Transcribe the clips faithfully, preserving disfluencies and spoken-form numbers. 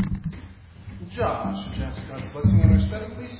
Josh, would you ask God's blessing on our study, please?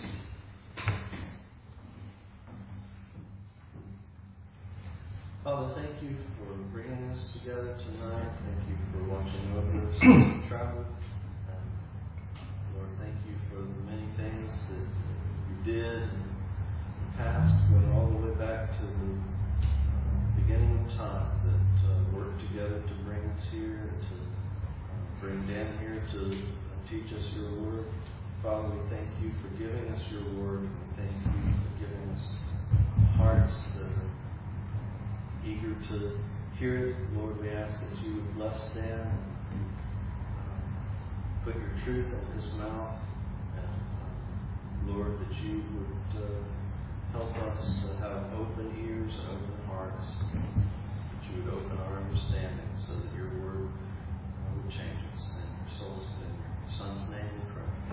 Father, thank you for bringing us together tonight. Thank you for watching over us as we travel. Um, Lord, thank you for the many things that you did in the past, going all the way back to the uh, beginning of time, that uh, worked together to bring us here, to uh, bring Dan here to uh, teach us your word. Father, we thank you for giving us your word. We thank you for giving us hearts that are eager to hear it. Lord, we ask that you would bless Dan and uh, put your truth in his mouth. And uh, Lord, that you would uh, help us to have open ears and open hearts. That you would open our understanding so that your word uh, would change us. In your soul's name, in your son's name we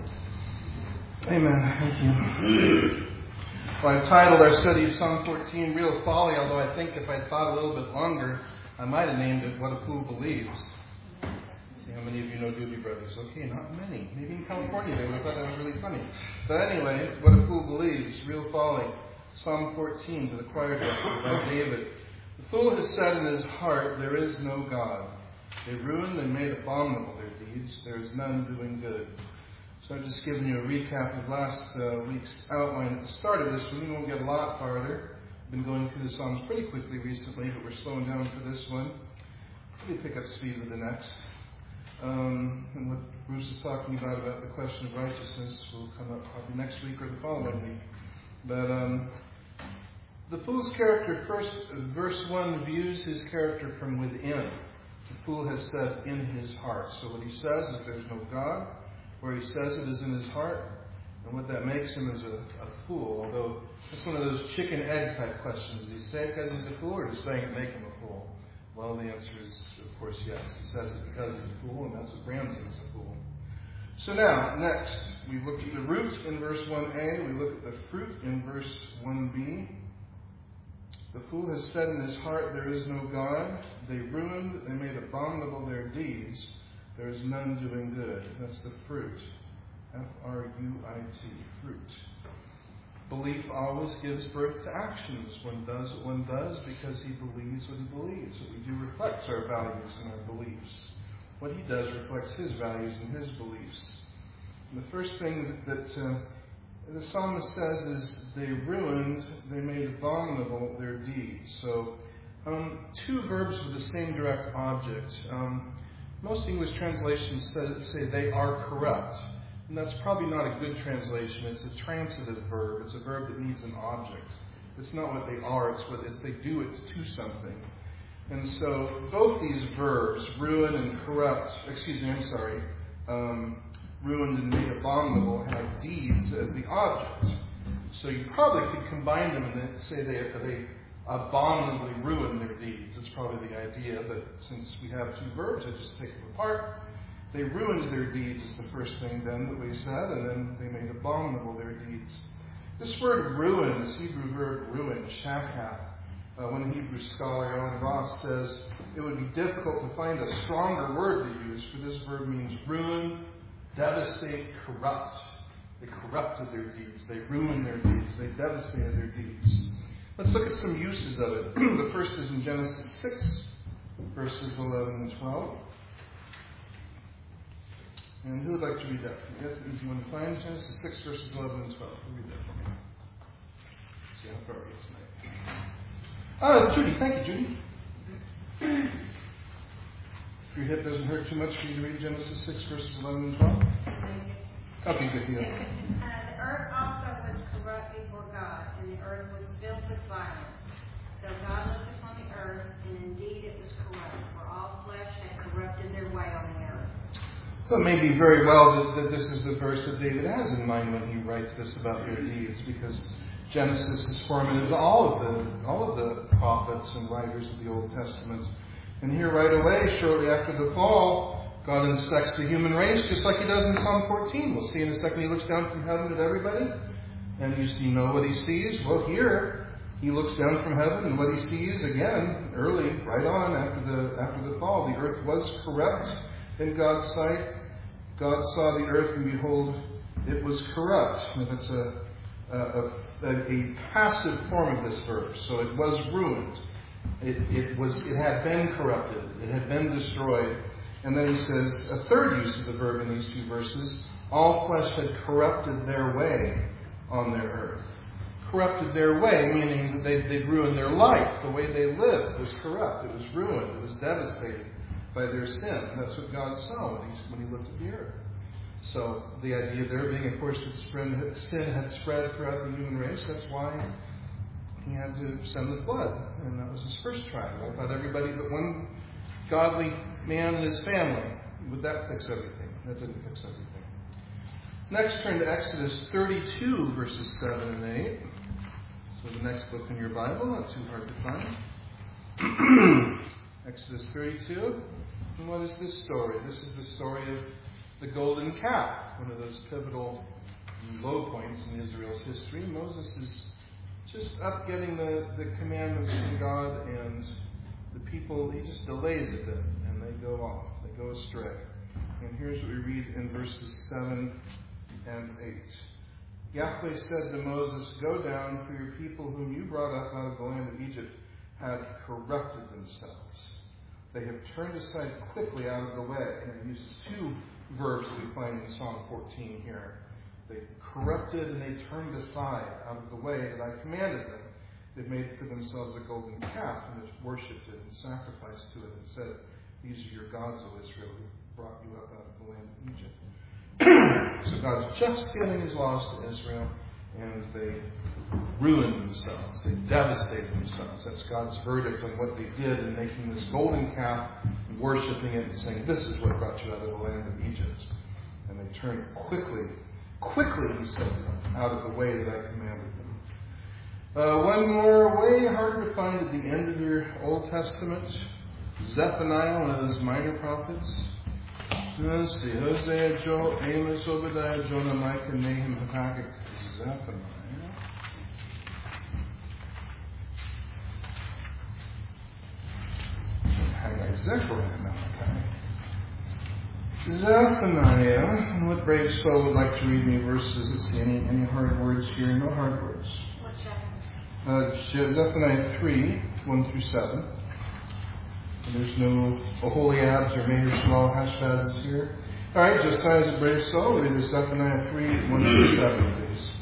pray. Amen. Thank you. Well, I've titled our study of Psalm fourteen, Real Folly, although I think if I'd thought a little bit longer, I might have named it What a Fool Believes. See how many of you know Doobie Brothers? Okay, not many. Maybe in California they would have thought that was really funny. But anyway, What a Fool Believes, Real Folly. Psalm fourteen to the choir director by David. The fool has said in his heart, there is no God. They ruined and made abominable their deeds. There is none doing good. So I've just given you a recap of last uh, week's outline at the start of this one. We won't get a lot farther. I've been going through the Psalms pretty quickly recently, but we're slowing down for this one. Maybe pick up speed with the next. Um, and what Bruce is talking about, about the question of righteousness, will come up probably next week or the following week. But um, the fool's character, first, verse one, views his character from within. The fool has said in his heart. So what he says is there's no God. Where he says it is in his heart, and what that makes him is a, a fool. Although it's one of those chicken egg type questions. Does he say it because he's a fool, or does saying it make him a fool? Well, the answer is, of course, yes. He says it because he's a fool, and that's what brands him as a fool. So now, next, we looked at the root in verse one a. We look at the fruit in verse one b. The fool has said in his heart, there is no God. They ruined, they made abominable their deeds. There is none doing good. That's the fruit. F R U I T, fruit. Belief always gives birth to actions. One does what one does because he believes what he believes. What we do reflects our values and our beliefs. What he does reflects his values and his beliefs. And the first thing that, that uh, the psalmist says is, they ruined, they made abominable their deeds. So, um, two verbs with the same direct object. Um, Most English translations say, say they are corrupt. And that's probably not a good translation. It's a transitive verb. It's a verb that needs an object. It's not what they are, it's what it's they do it to something. And so both these verbs, ruin and corrupt, excuse me, I'm sorry, um, ruined and made abominable, have deeds as the object. So you probably could combine them and then say they they abominably ruin their deeds. It's probably the idea, but since we have two verbs, I just take them apart. They ruined their deeds is the first thing then that we said, and then they made abominable their deeds. This word ruin, this Hebrew verb ruin, shakha, uh, one Hebrew scholar, Alan Ross, says it would be difficult to find a stronger word to use, for this verb means ruin, devastate, corrupt. They corrupted their deeds. They ruined their deeds. They devastated their deeds. Let's look at some uses of it. The first is in Genesis six, verses eleven and twelve. And who would like to read that? That's an easy one to find. Genesis six, verses eleven and twelve. Who read that for me? Let's see how far we get tonight. Ah, Judy. Thank you, Judy. If your hip doesn't hurt too much for you to read Genesis six, verses eleven and twelve. Okay, good deal. Uh, the earth also was corrupt before God, and the earth was filled with violence. So God looked upon the earth, and indeed it was corrupt, for all flesh had corrupted their way on the earth. So it may be very well that, that this is the verse that David has in mind when he writes this about their deeds, because Genesis is formative to all of the all of the prophets and writers of the Old Testament. And here right away, shortly after the fall, God inspects the human race just like he does in Psalm fourteen. We'll see in a second he looks down from heaven at everybody. And you, you know what he sees? Well, here he looks down from heaven, and what he sees, again, early, right on after the after the fall, the earth was corrupt in God's sight. God saw the earth, and behold, it was corrupt. And that's a, a, a, a passive form of this verb. So it was ruined. It, it was. It had been corrupted. It had been destroyed. And then he says a third use of the verb in these two verses. All flesh had corrupted their way on their earth. Corrupted their way, meaning that they, they'd ruined their life. The way they lived was corrupt. It was ruined. It was devastated by their sin. And that's what God saw when he, when he looked at the earth. So the idea there being, of course, that sin had spread throughout the human race. That's why he had to send the flood. And that was his first trial. I thought everybody but one godly man and his family. Would that fix everything? That didn't fix everything. Next, turn to Exodus thirty-two, verses seven and eight. So the next book in your Bible, not too hard to find. Exodus thirty-two. And what is this story? This is the story of the golden calf, one of those pivotal low points in Israel's history. Moses is just up getting the, the commandments from God, and the people, he just delays it then, and they go off. They go astray. And here's what we read in verses seven and eight. Yahweh said to Moses, "Go down, for your people whom you brought up out of the land of Egypt had corrupted themselves. They have turned aside quickly out of the way." And it uses two verbs that we find in Psalm fourteen here. They corrupted and they turned aside out of the way that I commanded them. They've made for themselves a golden calf and have worshipped it and sacrificed to it and said, "These are your gods, O Israel, who brought you up out of the land of Egypt." So God's just giving his laws to Israel, and they ruined themselves. They devastated themselves. That's God's verdict on what they did in making this golden calf and worshipping it and saying, "This is what brought you out of the land of Egypt." And they turned quickly, quickly, he said, out of the way that I commanded them. Uh, one more way, hard to find at the end of your Old Testament. Zephaniah, one of those minor prophets. Let's see. Hosea, Joel, Amos, Obadiah, Jonah, Micah, Nahum, Habakkuk, Zephaniah. Haggai, Zechariah, Malachi. Zephaniah. And what brave soul would like to read me verses? Let's see. Any, any hard words here? No hard words. What chapter? Uh, Zephaniah three, one through seven. And there's no Oholiabs or Meir Shalal Hashbazes here. All right, Josiah's a brave soul. Read this Zephaniah three, one through seven, please.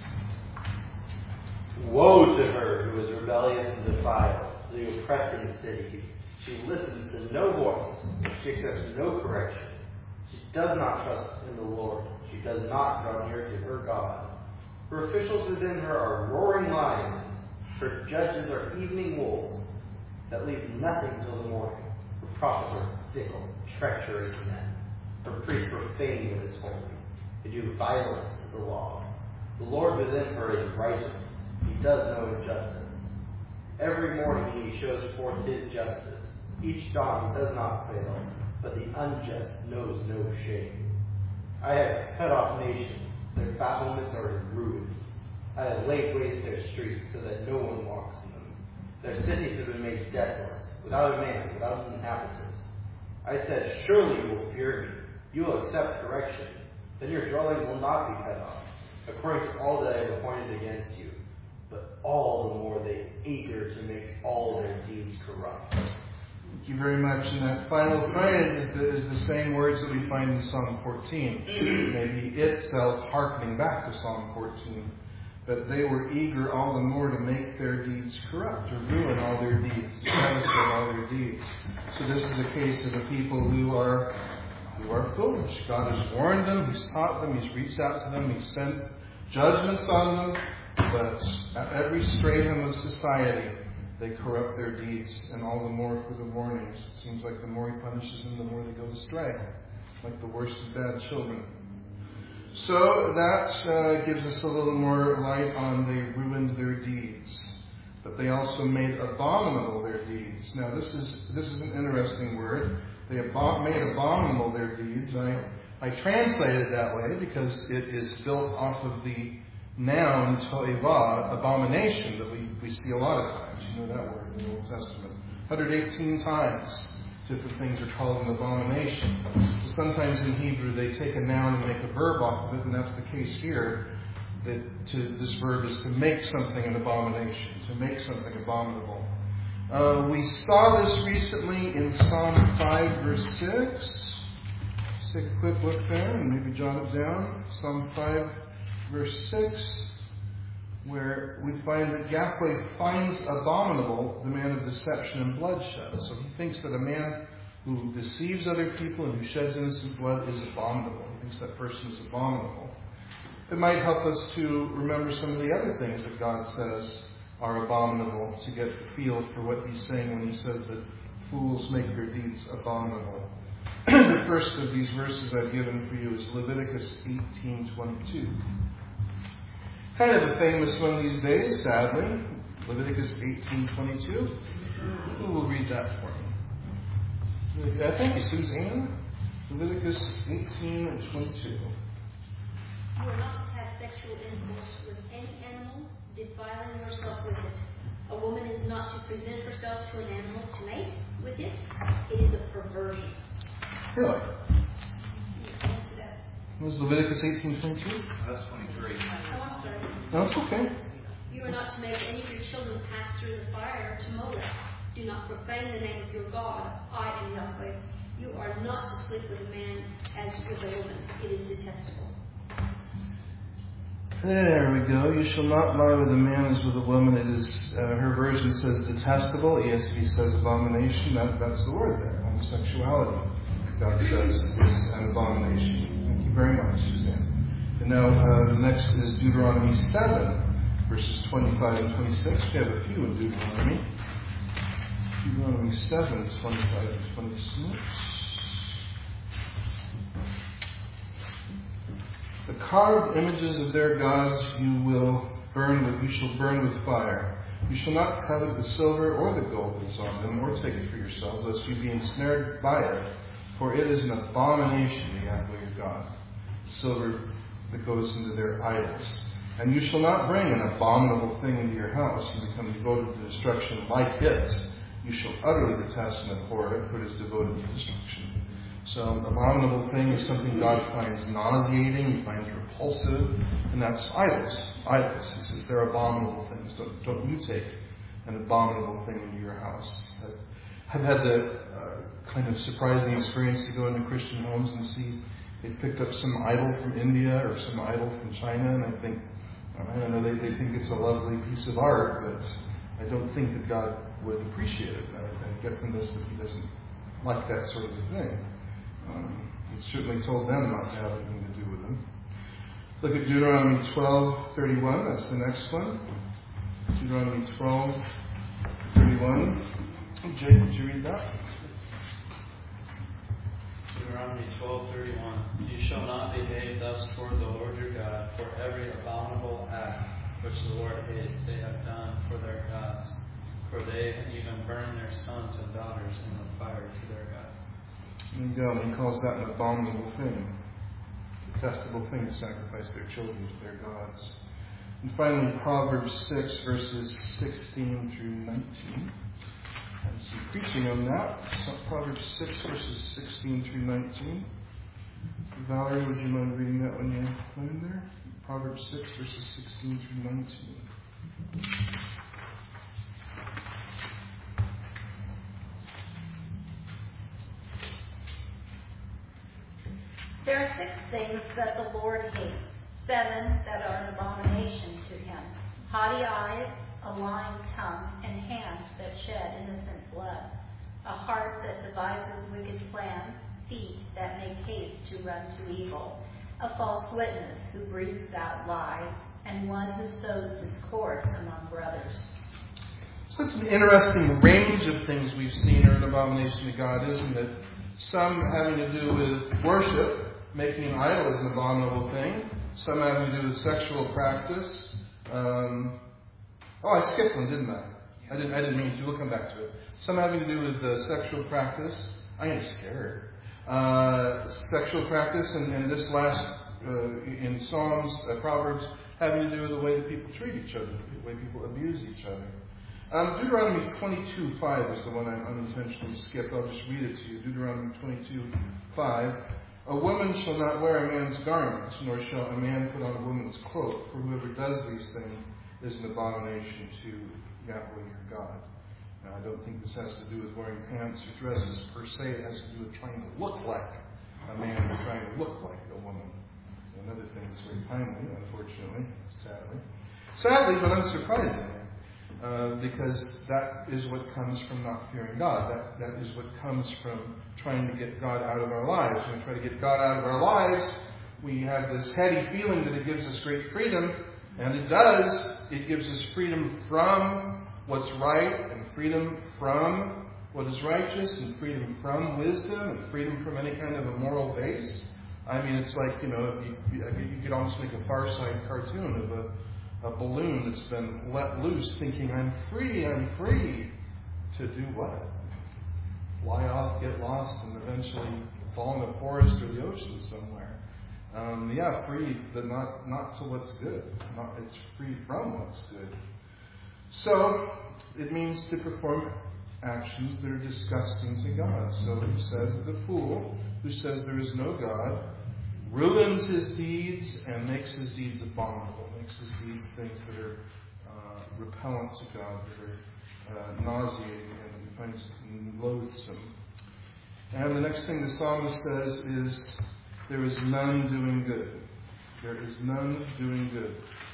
Woe to her who is rebellious and defiled, the oppressing city. She listens to no voice. She accepts no correction. She does not trust in the Lord. She does not draw near to her God. Her officials within her are roaring lions. Her judges are evening wolves that leave nothing till the morning. Her prophets are fickle, treacherous men. Her priests profane what is holy. They do violence to the law. The Lord within her is righteous. He does no injustice. Every morning he shows forth his justice. Each dawn does not fail, but the unjust knows no shame. I have cut off nations. Their battlements are in ruins. I have laid waste their streets so that no one walks in them. Their cities have been made desolate, without a man, without an inhabitant. I said, surely you will fear me. You will accept correction. Then your dwelling will not be cut off, according to all that I have appointed against you. But all the more they eager to make all their deeds corrupt. Thank you very much. And that final phrase is the, is the same words that we find in Psalm fourteen. Maybe itself hearkening back to Psalm fourteen. That they were eager all the more to make their deeds corrupt, to ruin all their deeds, to devastate all their deeds. So this is a case of the people who are who are foolish. God has warned them, He's taught them, He's reached out to them, He's sent judgments on them, but at every stratum of society, they corrupt their deeds, and all the more for the warnings. It seems like the more He punishes them, the more they go astray, like the worst of bad children. So that uh, gives us a little more light on they ruined their deeds, but they also made abominable their deeds. Now this is this is an interesting word. They abo- made abominable their deeds. I I translate it that way because it is built off of the noun to'eva, abomination, that we, we see a lot of times. You know that word in the Old Testament. one hundred eighteen times. different things are called an abomination. So sometimes in Hebrew they take a noun and make a verb off of it, and that's the case here. That to, this verb is to make something an abomination, to make something abominable. Uh, we saw this recently in Psalm five, verse six. Let's take a quick look there and maybe jot it down. Psalm five, verse six, where we find that Yahweh finds abominable the man of deception and bloodshed. So he thinks that a man who deceives other people and who sheds innocent blood is abominable. He thinks that person is abominable. It might help us to remember some of the other things that God says are abominable, to get the feel for what he's saying when he says that fools make their deeds abominable. The first of these verses I've given for you is Leviticus eighteen twenty-two. Kind of a famous one these days, sadly. Leviticus eighteen twenty-two. Who will read that for me? Uh, thank you, Suzanne. Leviticus eighteen twenty-two. You are not to have sexual intercourse with any animal, defiling yourself with it. A woman is not to present herself to an animal to mate with it. It is a perversion. Really? Answer that. Was Leviticus eighteen twenty-two? That's twenty-three. Oh, I'm sorry. No, it's okay. You are not to make any of your children pass through the fire to Molech. Do not profane the name of your God. I am Yahweh. You are not to sleep with a man as with a woman. It is detestable. There we go. You shall not lie with a man as with a woman. It is, uh, her version says detestable. E S V says abomination. That, that's the word there. Homosexuality, God says, is an abomination. Thank you very much, Suzanne. And now uh, the next is Deuteronomy seven, verses twenty-five and twenty-six. We have a few in Deuteronomy. Deuteronomy seven, twenty-five and twenty-six. The carved images of their gods you will burn with, you shall burn with fire. You shall not covet the silver or the gold that is on them, or take it for yourselves, lest you be ensnared by it. For it is an abomination to Yahweh your God, the silver that goes into their idols. And you shall not bring an abominable thing into your house and become devoted to destruction like it. You shall utterly detest and abhor it, for it is devoted to destruction. So, abominable thing is something God finds nauseating, He finds repulsive, and that's idols. Idols. He says they're abominable things. Don't, don't you take an abominable thing into your house. I've had the uh, kind of surprising experience to go into Christian homes and see they picked up some idol from India or some idol from China, and I think, I don't know, they, they think it's a lovely piece of art, but I don't think that God would appreciate it. I, I get from this that He doesn't like that sort of a thing. Um, he certainly told them not to have anything to do with them. Look at Deuteronomy twelve thirty-one. That's the next one. Deuteronomy twelve thirty-one. Jake, would you read that? Deuteronomy twelve thirty-one. You shall not behave thus toward the Lord your God, for every abominable act which the Lord hates they have done for their gods, for they even burn their sons and daughters in the fire to their gods. And God, He calls that an abominable thing, a detestable thing to sacrifice their children to their gods. And finally, Proverbs six, verses sixteen through nineteen. And some preaching on that. So Proverbs six, verses sixteen through nineteen. Valerie, would you mind reading that when you find there? Proverbs six, verses sixteen through nineteen. There are six things that the Lord hates, seven that are an abomination to Him: haughty eyes, a lying tongue, and hands that shed innocent blood, a heart that devises wicked plans, feet that make haste to run to evil, a false witness who breathes out lies, and one who sows discord among brothers. So it's an interesting range of things we've seen are an abomination to God, isn't it? Some having to do with worship, making an idol is an abominable thing. Some having to do with sexual practice. Um, oh, I skipped one, didn't I? I didn't. I didn't mean to. We'll come back to it. Some having to do with uh, sexual practice. I am scared. Uh, sexual practice, and, and this last uh, in Psalms, uh, Proverbs, having to do with the way that people treat each other, the way people abuse each other. Um, Deuteronomy twenty-two five is the one I unintentionally skipped. I'll just read it to you. Deuteronomy twenty-two five. A woman shall not wear a man's garments, nor shall a man put on a woman's cloak, for whoever does these things is an abomination to Yahweh your God. Now, I don't think this has to do with wearing pants or dresses per se. It has to do with trying to look like a man or trying to look like a woman. So another thing that's very timely, unfortunately, sadly. Sadly, but unsurprisingly. Uh, because that is what comes from not fearing God. That that is what comes from trying to get God out of our lives. When we try to get God out of our lives, we have this heady feeling that it gives us great freedom, and it does. It gives us freedom from what's right, and freedom from what is righteous, and freedom from wisdom, and freedom from any kind of a moral base. I mean, it's like, you know, you, you could almost make a Far Side cartoon of a A balloon that's been let loose, thinking, I'm free, I'm free. To do what? Fly off, get lost, and eventually fall in the forest or the ocean somewhere. Um, yeah, free, but not, not to what's good. Not, it's free from what's good. So, it means to perform actions that are disgusting to God. So it says that the fool who says there is no God ruins his deeds and makes his deeds abominable, makes his deeds things that are uh, repellent to God, that are uh, nauseating and he finds loathsome. And the next thing the psalmist says is, there is none doing good. There is none doing good.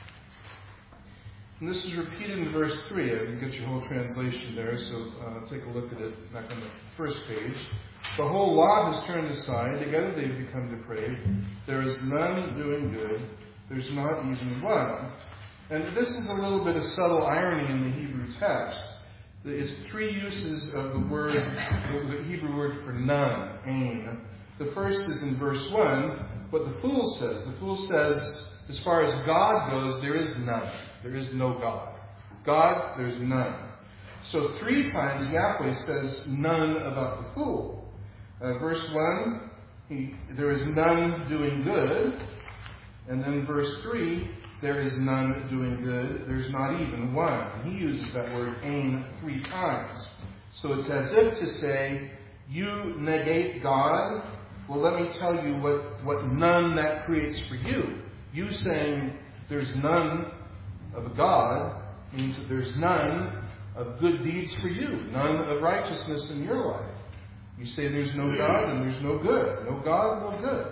And this is repeated in verse three. I didn't get your whole translation there, so uh, take a look at it back on the first page. The whole lot has turned aside. Together they've become depraved. There is none doing good. There's not even one. And this is a little bit of subtle irony in the Hebrew text. It's three uses of the word, the Hebrew word for none, ein. The first is in verse one, what the fool says. The fool says, as far as God goes, there is none. There is no God. God, there's none. So three times Yahweh says none about the fool. Uh, verse one, he, there is none doing good. And then verse three, there is none doing good. There's not even one. He uses that word ein three times. So it's as if to say, you negate God. Well, let me tell you what, what none that creates for you. You saying there's none of God means that there's none of good deeds for you. None of righteousness in your life. You say there's no God and there's no good. No God, no good.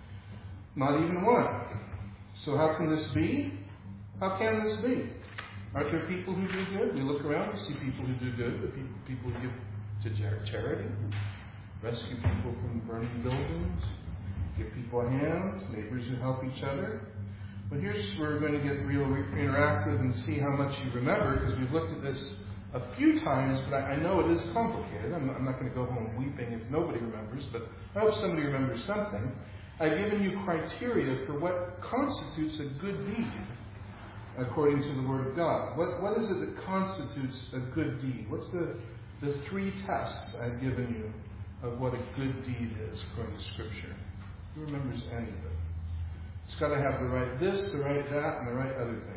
Not even one. So how can this be? How can this be? Aren't there people who do good? We look around and see people who do good. People who give to charity. Rescue people from burning buildings. Give people a hand. Neighbors who help each other. But here's where we're going to get real interactive and see how much you remember, because we've looked at this a few times, but I, I know it is complicated. I'm not, I'm not going to go home weeping if nobody remembers, but I hope somebody remembers something. I've given you criteria for what constitutes a good deed according to the Word of God. What What is it that constitutes a good deed? What's the, the three tests I've given you of what a good deed is according to Scripture? Who remembers any of it? It's got to have the right this, the right that, and the right other thing.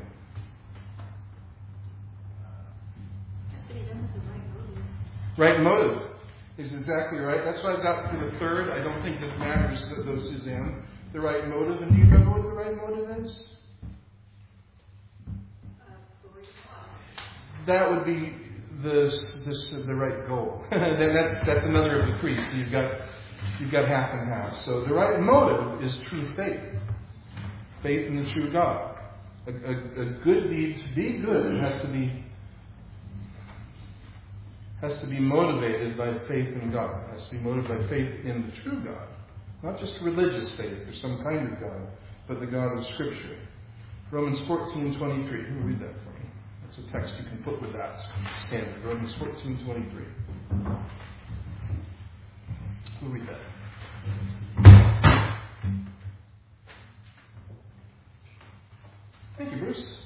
Right motive is exactly right. That's what I've got for the third. I don't think it matters, though, Suzanne. The right motive. And do you remember what the right motive is? That would be the this, the right goal. Then that's that's another of the three. So you've got you've got half and half. So the right motive is true faith, faith in the true God. A, a, a good deed, to be good, has to be has to be motivated by faith in God. It has to be motivated by faith in the true God. Not just religious faith or some kind of God, but the God of Scripture. Romans fourteen twenty-three. Who will read that for me? That's a text you can put with that standard. Romans fourteen twenty-three. Who will read that? Thank you, Bruce.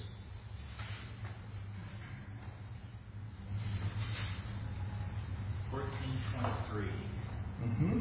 fourteen twenty-three. Mm-hmm.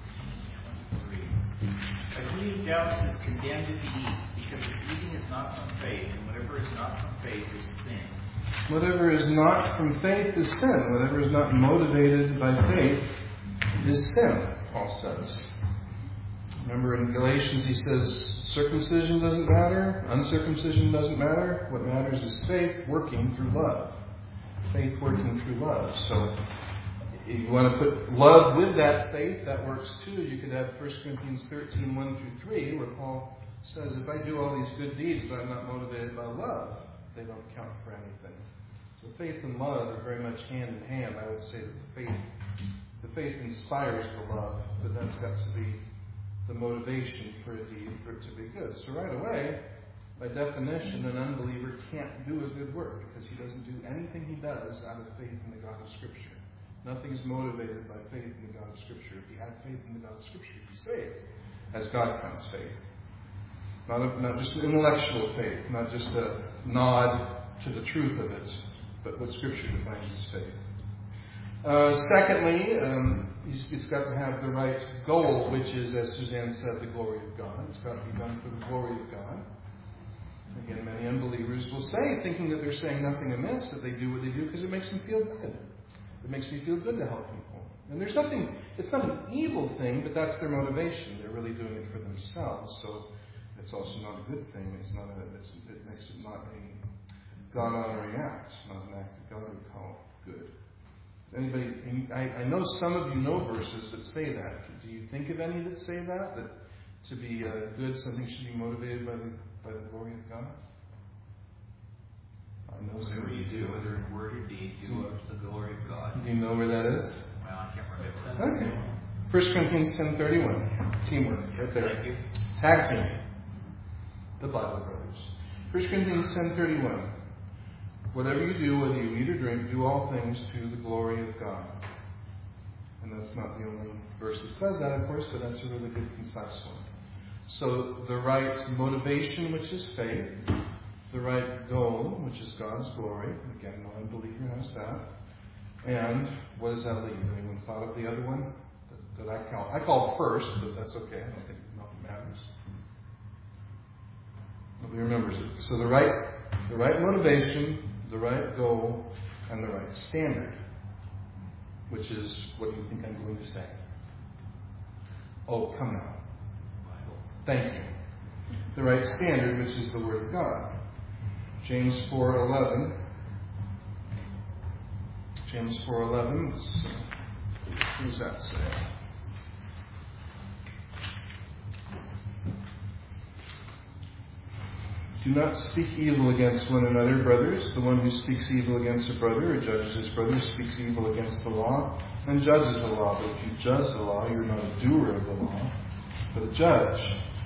But he who doubts is condemned if he eats, because if eating is not from faith, and whatever is not from faith is sin. Whatever is not from faith is sin. Whatever is not motivated by faith is sin, Paul says. Remember in Galatians he says, circumcision doesn't matter, uncircumcision doesn't matter. What matters is faith working through love. Faith working through love. So if you want to put love with that faith, that works too. You could have First Corinthians thirteen, one through three, where Paul says, if I do all these good deeds but I'm not motivated by love, they don't count for anything. So faith and love are very much hand in hand. I would say that the faith, the faith inspires the love, but that's got to be the motivation for a deed, for it to be good. So right away, by definition, an unbeliever can't do a good work because he doesn't do anything he does out of faith in the God of Scripture. Nothing is motivated by faith in the God of Scripture. If he had faith in the God of Scripture, he'd be saved, as God counts faith. Not, a, not just an intellectual faith, not just a nod to the truth of it, but what Scripture defines as faith. Uh, secondly, um, it's got to have the right goal, which is, as Suzanne said, the glory of God. It's got to be done for the glory of God. Again, many unbelievers will say, thinking that they're saying nothing amiss, that they do what they do because it makes them feel good. It makes me feel good to help people. And there's nothing, it's not an evil thing, but that's their motivation. They're really doing it for themselves. So it's also not a good thing. It's not a, it's, it makes it not a God-honoring act, not an act that God would call good. Anybody? I, I know some of you know verses that say that. Do you think of any that say that? That to be uh, good, something should be motivated by the by the glory of God? I know Whatever you do, whether in word or deed, do it to the glory of God. Do you know where that is? Well, I can't remember. Okay. First Corinthians ten thirty-one. Teamwork. Right there. Thank you. Tag team. The Bible brothers. First Corinthians ten thirty-one. Whatever you do, whether you eat or drink, do all things to the glory of God. And that's not the only verse that says that, of course, but that's a really good, concise one. So the right motivation, which is faith, the right goal, which is God's glory. Again, no unbeliever has that. And what does that leave? Anyone thought of the other one that, that I call? I call first, but that's okay. I don't think nothing matters. Nobody remembers it. So the right, the right motivation, the right goal, and the right standard, which is, what do you think I'm going to say? Oh, come now. Thank you. The right standard, which is the Word of God. James four eleven. James four eleven. What does that say? Do not speak evil against one another, brothers. The one who speaks evil against a brother or judges his brother speaks evil against the law and judges the law. But if you judge the law, you're not a doer of the law, but a judge.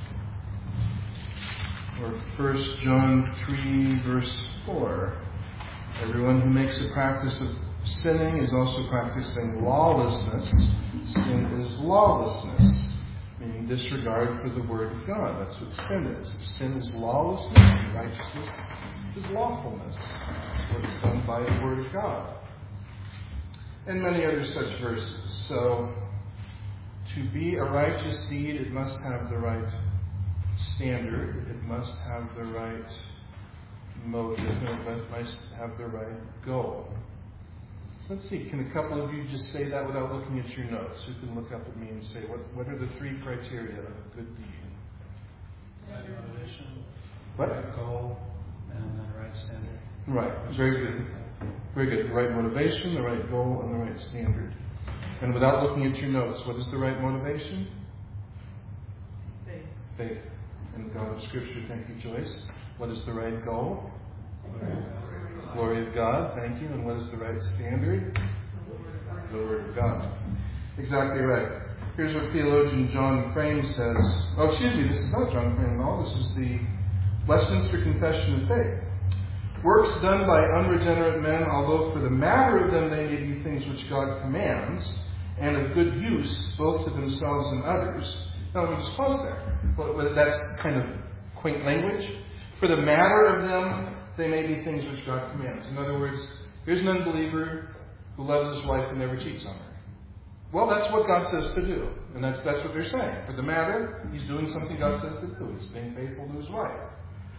Or First John three, verse four. Everyone who makes a practice of sinning is also practicing lawlessness. Sin is lawlessness, meaning disregard for the Word of God. That's what sin is. If sin is lawlessness, and righteousness is lawfulness. That's what is done by the Word of God. And many other such verses. So, to be a righteous deed, it must have the right standard, it must have the right motive, and it must have the right goal. So let's see, can a couple of you just say that without looking at your notes? Who can look up at me and say, what, what are the three criteria of a good deed? Right motivation, What? right goal, and then right standard. Right, very good. Very good. The right motivation, the right goal, and the right standard. And without looking at your notes, what is the right motivation? Faith. Faith in the God of Scripture. Thank you, Joyce. What is the right goal? Glory of God. Thank you. And what is the right standard? The Word of God. Exactly right. Here's what theologian John Frame says. Oh, excuse me, this is not John Frame at all. This is the Westminster Confession of Faith. Works done by unregenerate men, although for the matter of them they may be things which God commands, and of good use both to themselves and others. Now, let me just pause there. Well, that's kind of quaint language. For the matter of them, they may be things which God commands. In other words, here's an unbeliever who loves his wife and never cheats on her. Well, that's what God says to do. And that's that's what they're saying. For the matter, he's doing something God says to do. He's being faithful to his wife.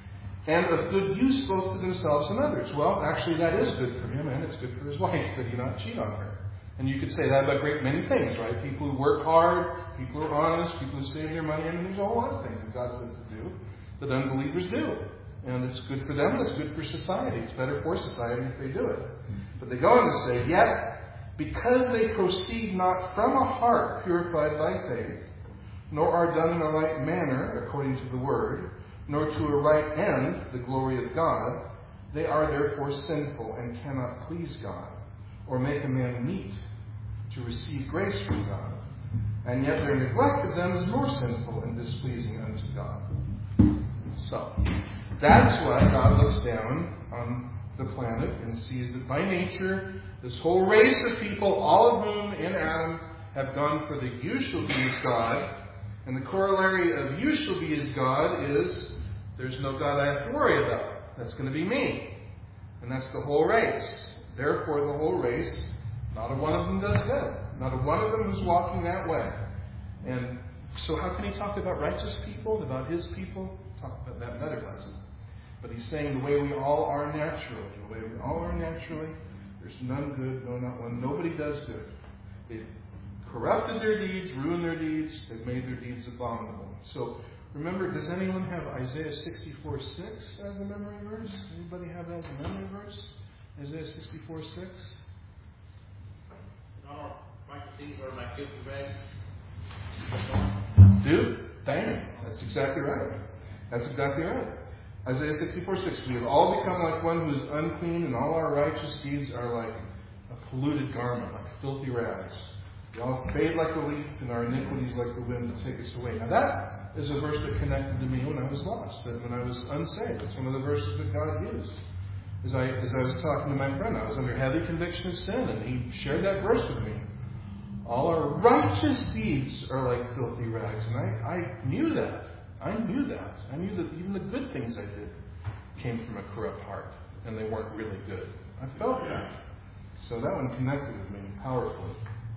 and of good use both to themselves and others. Well, actually, that is good for him, and it's good for his wife that he not cheat on her. And you could say that about a great many things, right? People who work hard, people who are honest, people who save their money. I mean, there's a whole lot of things that God says to do that unbelievers do. And it's good for them, it's good for society. It's better for society if they do it. But they go on to say, yet, because they proceed not from a heart purified by faith, nor are done in a right manner, according to the word, nor to a right end, the glory of God, they are therefore sinful and cannot please God, or make a man meet to receive grace from God. And yet their neglect of them is more sinful and displeasing unto God. So, that's why God looks down on the planet and sees that by nature, this whole race of people, all of whom in Adam have gone for the you shall be as God. And the corollary of you shall be as God is there's no God I have to worry about. That's going to be me. And that's the whole race. Therefore, the whole race, not a one of them does good. Not a one of them is walking that way. And so how can he talk about righteous people, about his people? Talk about that better lesson. But he's saying the way we all are naturally, the way we all are naturally, there's none good, no, not one. Nobody does good. They've corrupted their deeds, ruined their deeds, they've made their deeds abominable. So remember, does anyone have Isaiah sixty-four six as a memory verse? Anybody have that as a memory verse? Isaiah sixty-four six? No, my deeds are my guilty rags. Dude, dang, that's exactly right. That's exactly right. Isaiah sixty-four six. We have all become like one who is unclean, and all our righteous deeds are like a polluted garment, like filthy rags. We all fade like a leaf, and our iniquities like the wind to take us away. Now that is a verse that connected to me when I was lost, that when I was unsaved. It's one of the verses that God used. As I, as I was talking to my friend, I was under heavy conviction of sin, and he shared that verse with me. All our righteous deeds are like filthy rags. And I, I knew that. I knew that. I knew that even the good things I did came from a corrupt heart, and they weren't really good. I felt that. So that one connected with me powerfully.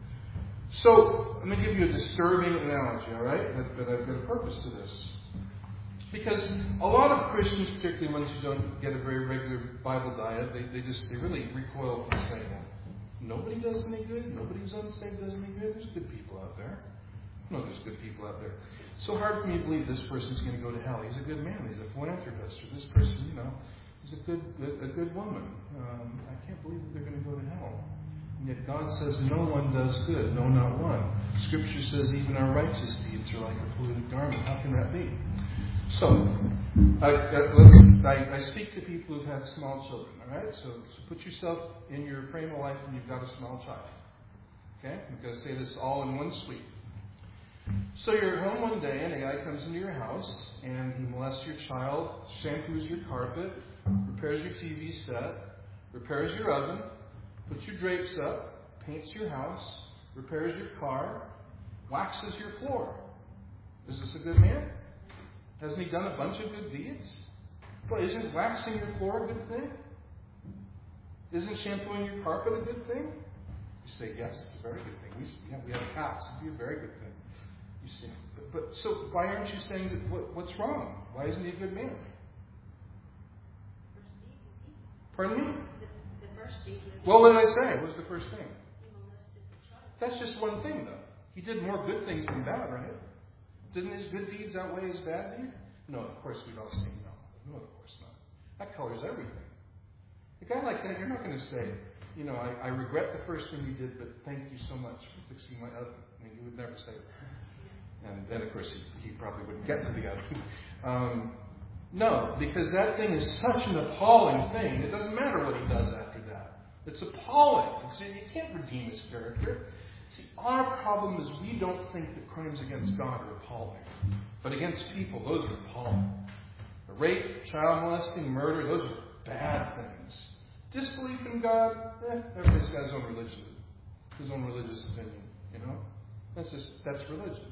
So, I'm going to give you a disturbing analogy, all right? But, but I've got a purpose to this. Because a lot of Christians, particularly ones who don't get a very regular Bible diet, they, they just they really recoil from saying, well, nobody does any good. Nobody who's unsaved does any good. There's good people out there. No, there's good people out there. It's so hard for me to believe this person's going to go to hell. He's a good man. He's a philanthropist. Or this person, you know, is a good a, a good woman. Um, I can't believe that they're going to go to hell. And yet God says no one does good. No, not one. Scripture says even our righteous deeds are like a polluted garment. How can that be? So, I, I, let's, I, I speak to people who've had small children, all right? So, so put yourself in your frame of life when you've got a small child. Okay? I'm going to say this all in one sweep. So you're at home one day and a guy comes into your house and he molests your child, shampoos your carpet, repairs your T V set, repairs your oven, puts your drapes up, paints your house, repairs your car, waxes your floor. Is this a good man? Hasn't he done a bunch of good deeds? Well, isn't waxing your floor a good thing? Isn't shampooing your carpet a good thing? You say, yes, it's a very good thing. We, yeah, we have cats. It'd be a very good thing. You say, but, but so why aren't you saying that what, what's wrong? Why isn't he a good man? Pardon me? The, the first deed was Well, what did I say? What was the first thing? he molested the child. That's just one thing, though. He did more good things than bad, right? Didn't his good deeds outweigh his bad deeds? No, of course we'd all say no. No, of course not. That colors everything. A guy like that, you're not going to say, you know, I, I regret the first thing you did, but thank you so much for fixing my oven. I mean, you would never say that. And then, of course, he, he probably wouldn't get to the oven. Um, no, because that thing is such an appalling thing. It doesn't matter what he does after that. It's appalling. It's, you can't redeem his character. See, our problem is we don't think that crimes against God are appalling. But against people, those are appalling. The rape, child molesting, murder, those are bad things. Disbelief in God, eh, everybody's got his own religion, his own religious opinion, you know? That's just, that's religion.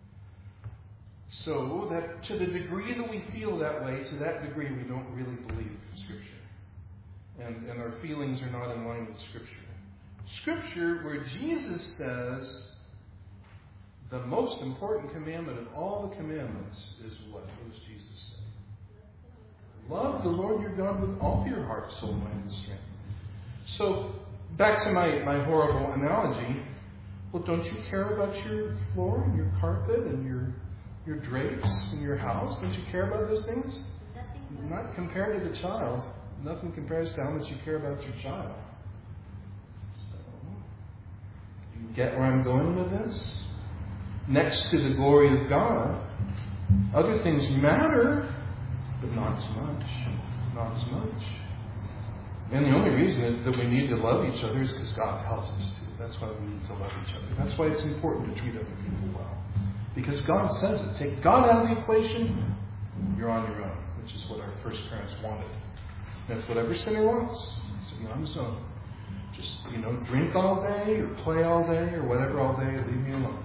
So, that to the degree that we feel that way, to that degree we don't really believe Scripture. And, and our feelings are not in line with Scripture. Scripture, where Jesus says the most important commandment of all the commandments is what? What does Jesus say? Love the Lord your God with all your heart, soul, mind, and strength. So, back to my, my horrible analogy. Well, don't you care about your floor and your carpet and your your drapes in your house? Don't you care about those things? Not compared to the child. Nothing compares to how much you care about your child. So, you get where I'm going with this? Next to the glory of God, other things matter, but not as much. Not as much. And the only reason that we need to love each other is because God tells us to. That's why we need to love each other. That's why it's important to treat other people well. Because God says it. Take God out of the equation, you're on your own, which is what our first parents wanted. That's what every sinner wants, to be on his own. Just, you know, drink all day, or play all day, or whatever all day, leave me alone.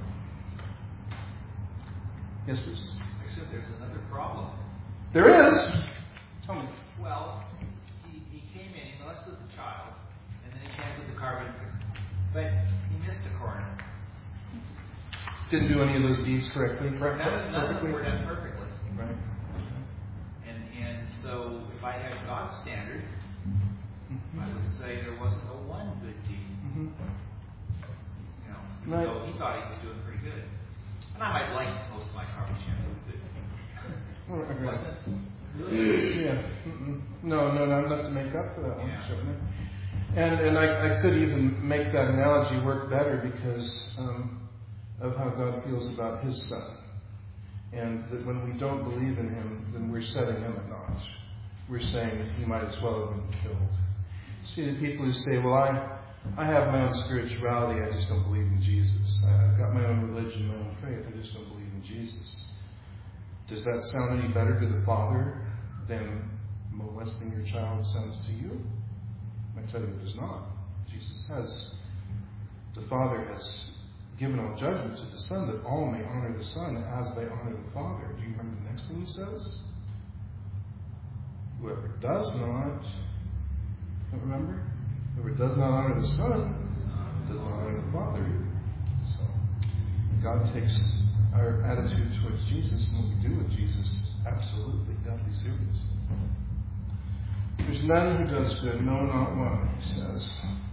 Yes, please. Except there's another problem. There is. Tell me. Well, he, he came in, he molested the child, and then he canceled the carbon, but he missed the corner. Didn't do any of those deeds correctly, correct? None, of- none of them were done perfectly. Right. And and so if I had God's standard, Mm-hmm. I would say there wasn't a one good deed. Mm-hmm. You know, even Right. though he thought he was doing pretty good. And I might like most of my carbon shampoo, but Okay. wasn't it? Really? Yeah. Mm-mm. No, no, not enough to make up for that one, Yeah. certainly. And and I, I could even make that analogy work better because um, of how God feels about His Son. And that when we don't believe in Him, then we're setting Him at naught. We're saying that He might as well have been killed. See, the people who say, well, I, I have my own spirituality, I just don't believe in Jesus. I, I've got my own religion, my own faith, I just don't believe in Jesus. Does that sound any better to the Father than molesting your child sounds to you? I tell you it does not. Jesus says, the Father has given all judgment to the Son, that all may honor the Son as they honor the Father. Do you remember the next thing He says? Whoever does not, don't remember? Whoever does not honor the Son does not honor the Father either. So, God takes our attitude towards Jesus and what we do with Jesus absolutely, deadly serious. There's none who does good, no, not one, He says.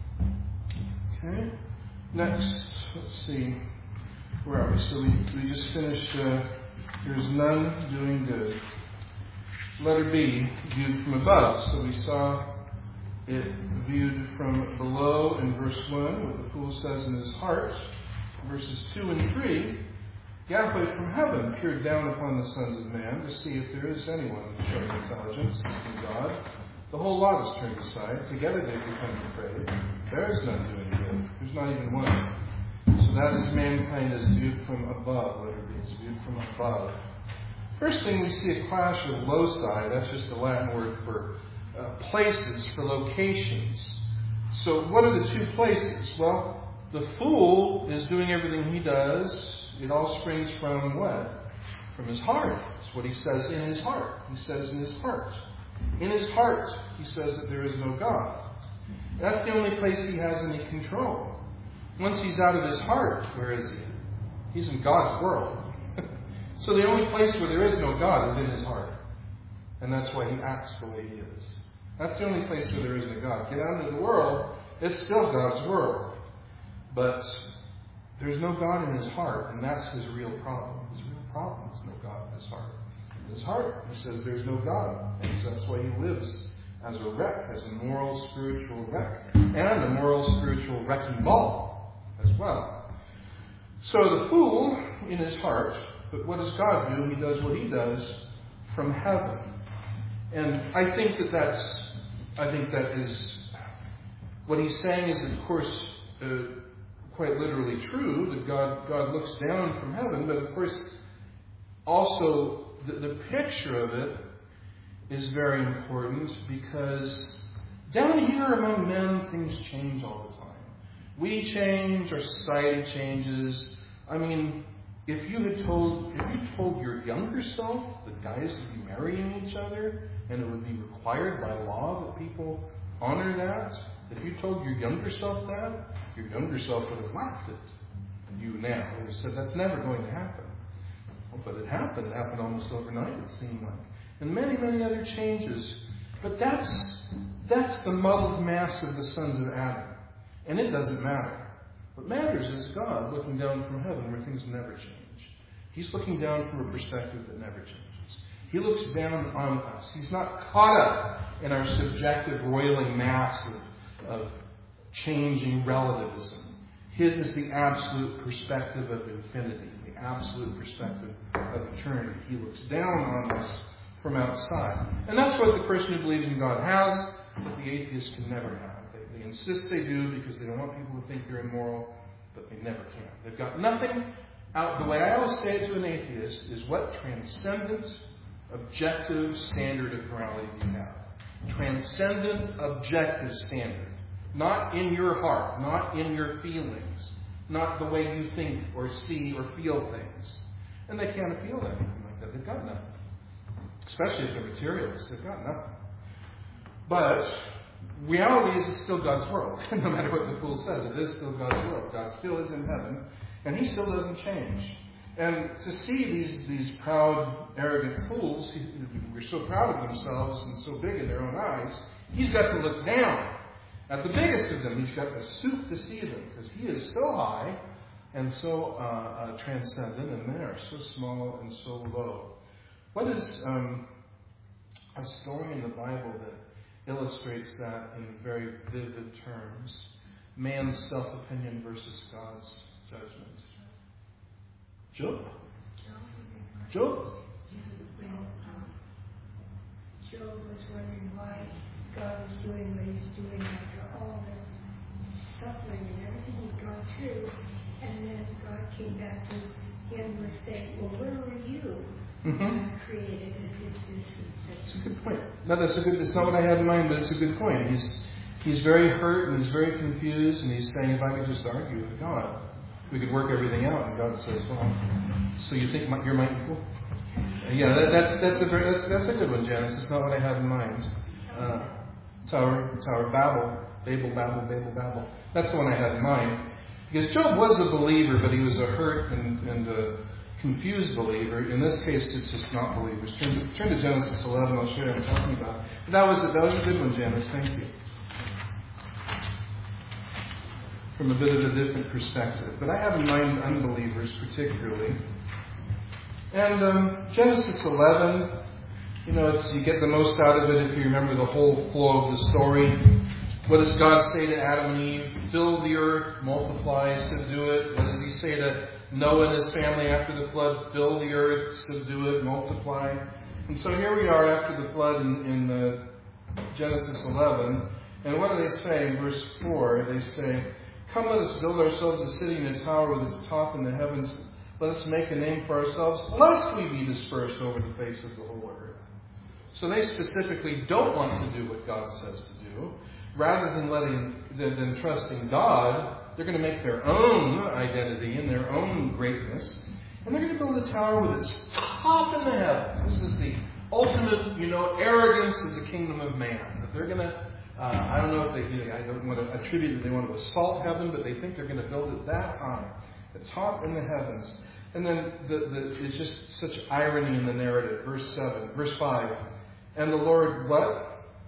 Okay? Next, let's see. Where are we? So we, we just finished, uh, there's none doing good. Letter B, viewed from above. So we saw it viewed from below in verse one, what the fool says in his heart. Verses two and three, Yahweh from heaven peered down upon the sons of man to see if there is anyone showing intelligence from God. The whole lot is turned aside. Together they become afraid. There is none doing good. There's not even one. So that is mankind is viewed from above. Letter B is viewed from above. First thing, we see a clash of loci. That's just the Latin word for uh, places, for locations. So what are the two places? Well, the fool is doing everything he does. It all springs from what? From his heart. That's what he says in his heart. He says in his heart. In his heart, he says that there is no God. That's the only place he has any control. Once he's out of his heart, where is he? He's in God's world. So the only place where there is no God is in his heart. And that's why he acts the way he is. That's the only place where there is no God. Get out into the world, it's still God's world. But there's no God in his heart, and that's his real problem. His real problem is no God in his heart. In his heart, he says there's no God. And so that's why he lives as a wreck, as a moral, spiritual wreck, and a moral, spiritual wrecking ball as well. So the fool in his heart, but what does God do? He does what he does from heaven. And I think that that's, I think that is, what he's saying is, of course, uh, quite literally true, that God, God looks down from heaven, but of course, also the, the picture of it is very important because down here among men, things change all the time. We change, our society changes. I mean, if you had told, if you told your younger self that guys would be marrying each other, and it would be required by law that people honor that, if you told your younger self that, your younger self would have laughed at you now. They said that's never going to happen. Well, but it happened. It happened almost overnight, it seemed like. and many, many other changes. But that's that's the muddled mass of the sons of Adam. And it doesn't matter. What matters is God looking down from heaven where things never change. He's looking down from a perspective that never changes. He looks down on us. He's not caught up in our subjective roiling mass of, of changing relativism. His is the absolute perspective of infinity, the absolute perspective of eternity. He looks down on us from outside. And that's what the person who believes in God has, that the atheist can never have. They, they insist they do because they don't want people to think they're immoral, but they never can. They've got nothing out. The way I always say it to an atheist is, what transcendent, objective standard of morality do you have? Transcendent, objective standard. Not in your heart, not in your feelings, not the way you think or see or feel things. And they can't feel anything like that. They've got nothing. Especially if they're materialists, they've got nothing. But reality is, it's still God's world. No matter what the fool says, it is still God's world. God still is in heaven, and He still doesn't change. And to see these, these proud, arrogant fools who are so proud of themselves and so big in their own eyes, He's got to look down at the biggest of them. He's got to stoop to see them, because He is so high and so uh, uh, transcendent, and they are so small and so low. What is um, a story in the Bible that illustrates that in very vivid terms? Man's self-opinion versus God's judgment. Job? Job? When um, Job was wondering why God was doing what He's doing after all the suffering and everything He'd gone through, and then God came back to him and saying, well, where were you? Mm-hmm. I created and did this and That's a good point. No, that's a good. It's not what I had in mind, but it's a good point. He's he's very hurt and he's very confused, and he's saying, if I could just argue with God, we could work everything out. And God says, well, so you think you're my equal? Yeah, that, that's that's a very, that's that's a good one, Janice. It's not what I had in mind. Uh, Tower Tower Babel, Babel, Babel, Babel, Babel. That's the one I had in mind. Because Job was a believer, but he was a hurt and and a confused believer. In this case, it's just not believers. Turn to, turn to Genesis eleven. I'll show you what I'm talking about. But that was a, that was a good one, Janice. Thank you. From a bit of a different perspective. But I have in mind unbelievers particularly. And um, Genesis eleven, you know, it's, you get the most out of it if you remember the whole flow of the story. What does God say to Adam and Eve? Fill the earth, multiply, subdue it. What does He say to Noah and his family after the flood? Fill the earth, subdue it, multiply. And so here we are after the flood in, in uh, Genesis eleven. And what do they say in verse four? They say, come, let us build ourselves a city and a tower with its top in the heavens. Let us make a name for ourselves, lest we be dispersed over the face of the whole earth. So they specifically don't want to do what God says to do. Rather than letting, than, than trusting God, they're going to make their own identity and their own greatness. And they're going to build a tower with its top in the heavens. This is the ultimate, you know, arrogance of the kingdom of man. That they're going to, uh, I don't know if they, you know, I don't want to attribute that they want to assault heaven, but they think they're going to build it that high. The top in the heavens. And then the, the, it's just such irony in the narrative. Verse seven, verse five. And the Lord, what?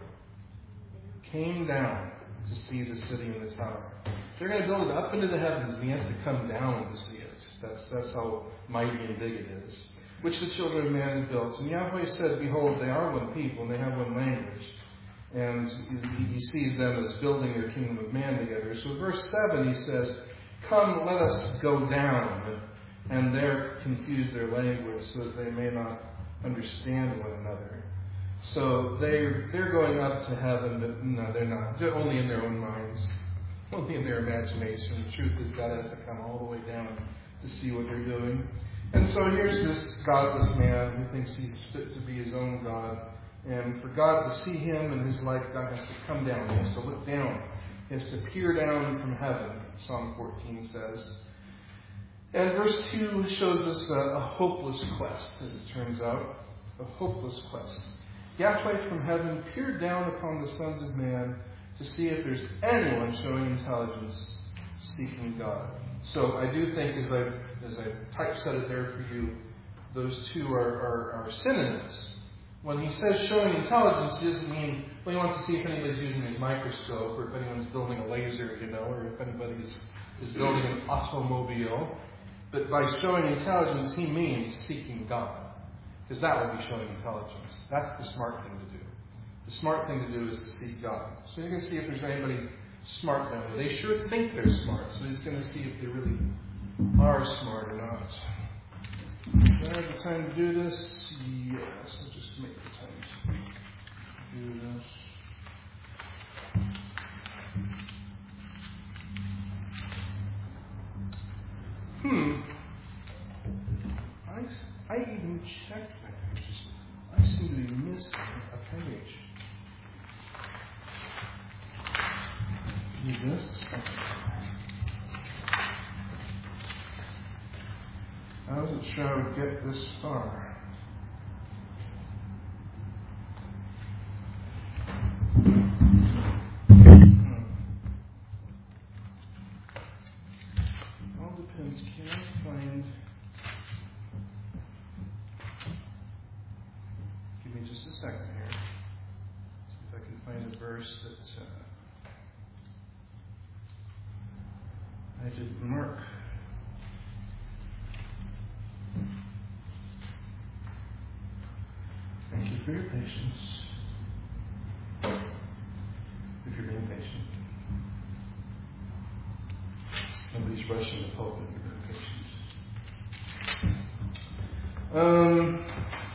Came down to see the city and the tower. They're going to build it up into the heavens, and He has to come down to see it. That's that's how mighty and big it is. Which the children of man have built. And Yahweh said, behold, they are one people, and they have one language. And He sees them as building their kingdom of man together. So verse seven, He says, come, let us go down. And they're confused their language so that they may not understand one another. So they're, they're going up to heaven, but no, they're not. They're only in their own minds. Only in their imagination. The truth is, God has to come all the way down to see what they're doing. And so here's this godless man who thinks he's fit to be his own God. And for God to see him in his life, God has to come down. He has to look down. He has to peer down from heaven, Psalm fourteen says. And verse two shows us a, a hopeless quest, as it turns out. A hopeless quest. Yahweh from heaven peered down upon the sons of man to see if there's anyone showing intelligence seeking God. So I do think, as I as I typeset it there for you, those two are, are, are synonyms. when he says showing intelligence, he doesn't mean, well, he wants to see if anybody's using his microscope, or if anyone's building a laser, you know, or if anybody's is building an automobile. But by showing intelligence, he means seeking God. Because that would be showing intelligence. That's the smart thing to do. The smart thing to do is to seek God. So he's going to see if there's anybody smart down there. They sure think they're smart, so he's going to see if they really are smart or not. Do I have the time to do this? Yes, I'll just make the time to do this. Hmm. I, I even checked my pages. I seem to be missing a page. Need this? I wasn't sure I would get this far. All depends. Can I find... Give me just a second here. See if I can find a verse that uh, I didn't mark. Thank you for your patience. If you're being patient. Nobody's rushing the pulpit. You're being patient. Um,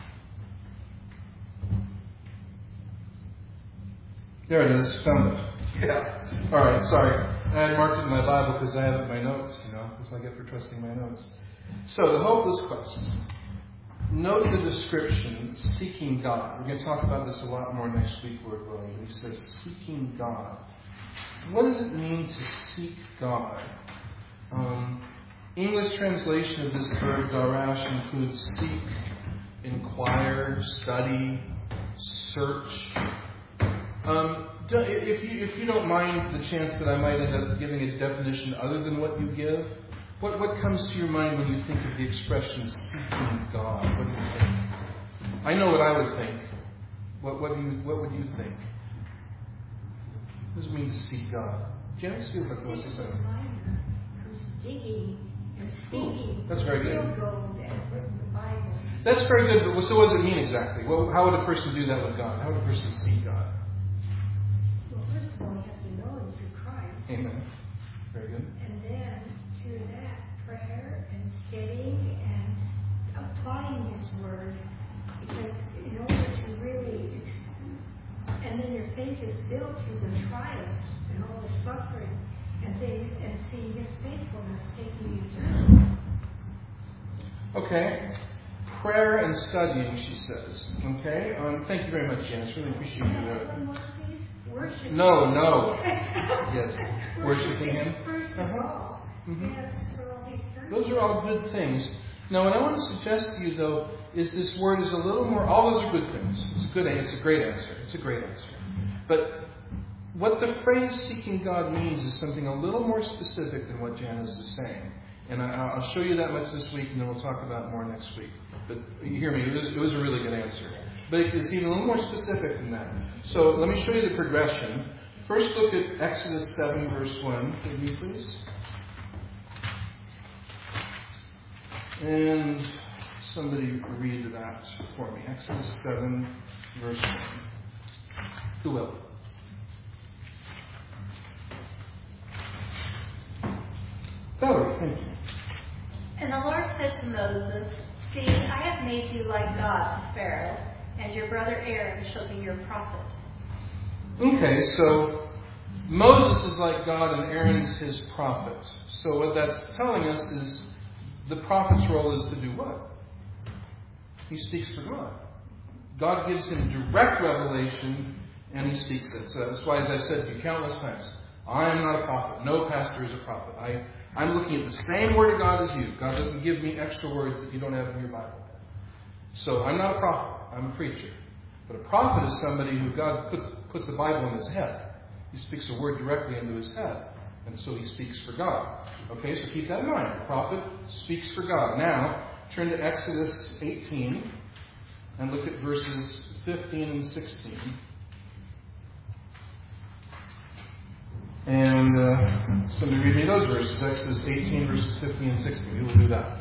there it is. Found it. Yeah. All right. Sorry. I had marked it in my Bible because I have it in my notes. You know, that's what I get for trusting my notes. So the hopeless quest. Note the description, seeking God. We're going to talk about this a lot more next week, Lord willing. But he says, seeking God. What does it mean to seek God? Um, English translation of this verb, darash, includes seek, inquire, study, search. Um, if you if you don't mind the chance that I might end up giving a definition other than what you give, What what comes to your mind when you think of the expression seeking God? What do you think? I know what I would think. What what do you what would you think? What does it mean to seek God? Janice, feels like you want to say something. Who's digging and seeking. That's very good. Real gold as written in the Bible. That's very good, but so what does it mean exactly? Well, how would a person do that with God? How would a person seek God? Well, first of all, you have to know Him through Christ. Amen. Very good. And then through that, prayer and studying and applying His Word. Because in order to really, ex- and then your faith is built through the trials and all the suffering and things, and seeing His faithfulness taking you through. Okay. Prayer and studying, she says. Okay. Um, thank you very much, Janice. Really appreciate you. One more, please. Worship. No, no. Yes. Worshiping Him. First of Uh-huh. all. Mm-hmm. Yes, for all these things. Those are all good things. Now, what I want to suggest to you, though, is this word is a little more. All those are good things. It's a good. It's a great answer. It's a great answer. But what the phrase "seeking God" means is something a little more specific than what Janice is saying. And I, I'll show you that much this week, and then we'll talk about more next week. But you hear me? It was, it was a really good answer. But it's even a little more specific than that. So let me show you the progression. First, look at Exodus seven, verse one. Could you please? And somebody read that for me. Exodus seven, verse one. Who will? Valerie, thank you. And the Lord said to Moses, See, I have made you like God to Pharaoh, and your brother Aaron shall be your prophet. Okay, so Moses is like God and Aaron's his prophet. So what that's telling us is the prophet's role is to do what? He speaks for God. God gives him direct revelation, and he speaks it. So that's why, as I've said to you countless times, I am not a prophet. No pastor is a prophet. I, I'm looking at the same Word of God as you. God doesn't give me extra words that you don't have in your Bible. So I'm not a prophet. I'm a preacher. But a prophet is somebody who God puts, puts the Bible in his head. He speaks a word directly into his head. And so he speaks for God. Okay, so keep that in mind. The prophet speaks for God. Now, turn to Exodus eighteen and look at verses fifteen and sixteen. And uh, somebody read me those verses. Exodus eighteen, verses fifteen and sixteen. Who will do that?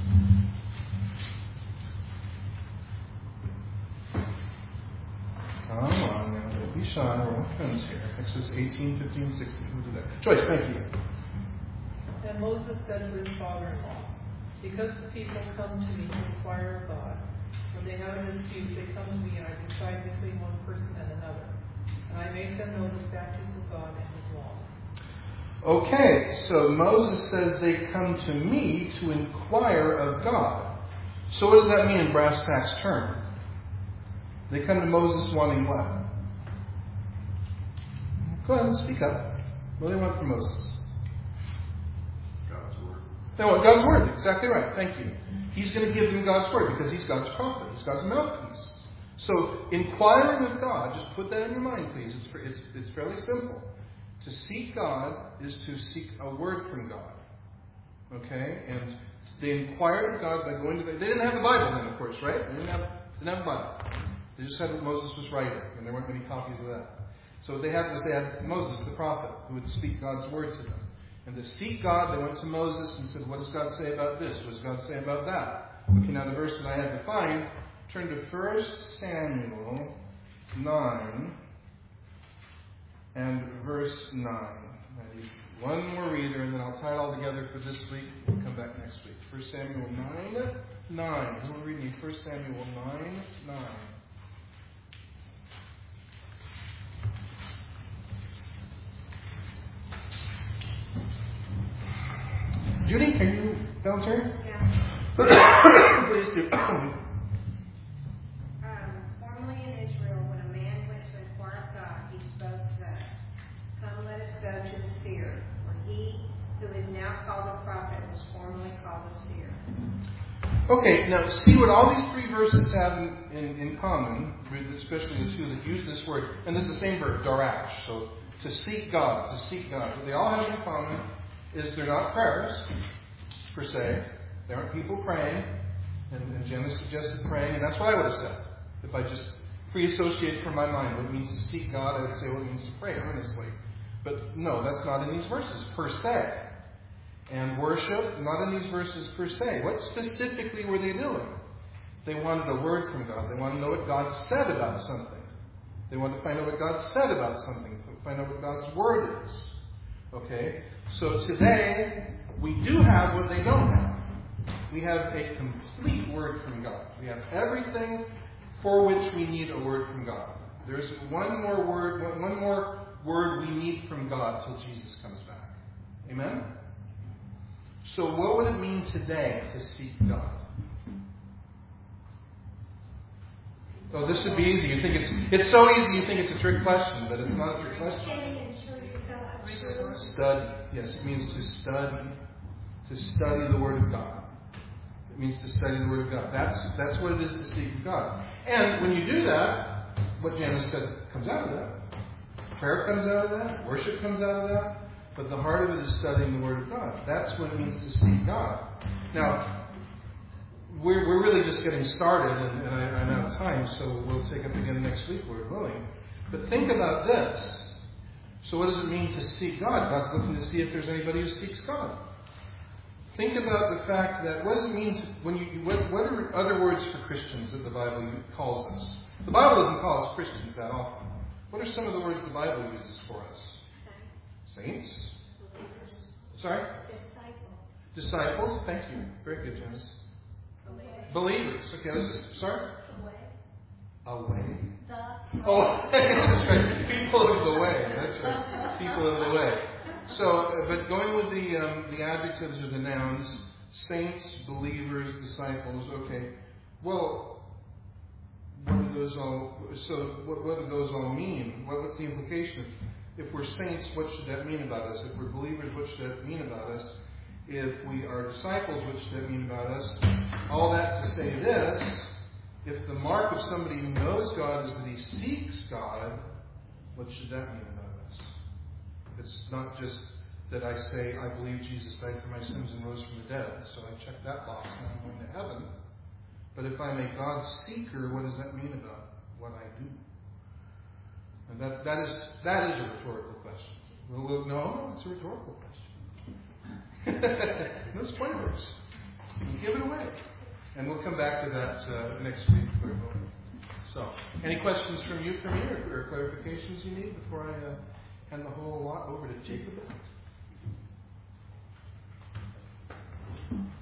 Come on now, don't be shy. We're all friends here. Exodus eighteen, fifteen, and sixteen. Who will do that? Joyce, thank you. And Moses said to his father-in-law, because the people come to me to inquire of God, when they have an dispute, they come to me, and I decide between one person and another. And I make them know the statutes of God and his law. Okay, so Moses says they come to me to inquire of God. So what does that mean in brass tacks term? They come to Moses wanting what? Go ahead, speak up. What do they want from Moses? God's word. They want God's word. Exactly right. Thank you. He's going to give them God's word because he's God's prophet. He's God's mouthpiece. So inquiring of God, just put that in your mind, please. It's, it's, it's fairly simple. To seek God is to seek a word from God. Okay? And they inquired of God by going to the... They didn't have the Bible then, of course, right? They didn't have, didn't have the Bible. They just had what Moses was writing, and there weren't many copies of that. So what they had was they had Moses, the prophet, who would speak God's word to them. And to seek God, they went to Moses and said, what does God say about this? What does God say about that? Okay, now the verse that I had to find, turn to First Samuel nine and verse nine. I need one more reader, and then I'll tie it all together for this week. We'll come back next week. First Samuel nine, nine. Who will read me? First Samuel nine, nine. Judy, are you volunteering? Yeah. Please do. Um, formerly in Israel, when a man went to inquire of God, he spoke thus: Come, let us go to the seer, for he who is now called a prophet was formerly called a seer. Okay, now see what all these three verses have in, in, in common, especially the two that use this word, and this is the same verb, darash. So to seek God, to seek God. What they all have in common is they're not prayers, per se. They aren't people praying. And, and Jenna suggested praying, and that's what I would have said. If I just pre-associated from my mind what it means to seek God, I would say what it means to pray earnestly. But no, that's not in these verses, per se. And worship, not in these verses, per se. What specifically were they doing? They wanted a word from God. They wanted to know what God said about something. They wanted to find out what God said about something, find out what God's word is. Okay? So today, we do have what they don't have. We have a complete word from God. We have everything for which we need a word from God. There's one more word, one more word we need from God till Jesus comes back. Amen? So what would it mean today to seek God? Oh, this should be easy. You think it's it's so easy you think it's a trick question, but it's not a trick question. Study. Yes, it means to study. To study the Word of God. It means to study the Word of God. That's that's what it is to seek God. And when you do that, what Janice said comes out of that. Prayer comes out of that. Worship comes out of that. But the heart of it is studying the Word of God. That's what it means to seek God. Now, we're, we're really just getting started, and, and I, I'm out of time, so we'll take up again next week, Lord willing. But think about this. So what does it mean to seek God? God's looking to see if there's anybody who seeks God. Think about the fact that what does it mean to, when you, what, what are other words for Christians that the Bible calls us? The Bible doesn't call us Christians that often. What are some of the words the Bible uses for us? Saints. Believers. Sorry? Disciples. Disciples. Thank you. Very good, Janice. Believers. Okay, let's just, sorry? Away. Away. The Oh, that's right. People of the way. That's right. People of the way. So, uh, but going with the um, the adjectives or the nouns, saints, believers, disciples. Okay. Well, what do those all? So, what, what do those all mean? What, what's the implication? If we're saints, what should that mean about us? If we're believers, what should that mean about us? If we are disciples, what should that mean about us? All that to say this, if the mark of somebody who knows God is that he seeks God, what should that mean about us? It's not just that I say, I believe Jesus died for my sins and rose from the dead, so I check that box and I'm going to heaven. But if I'm a God seeker, what does that mean about what I do? And that, that is that is a rhetorical question. Well, well, no, no, it's a rhetorical question. No spoilers. Give it away. And we'll come back to that uh, next week. So, any questions from you for me, or, or clarifications you need before I uh, hand the whole lot over to Jacob?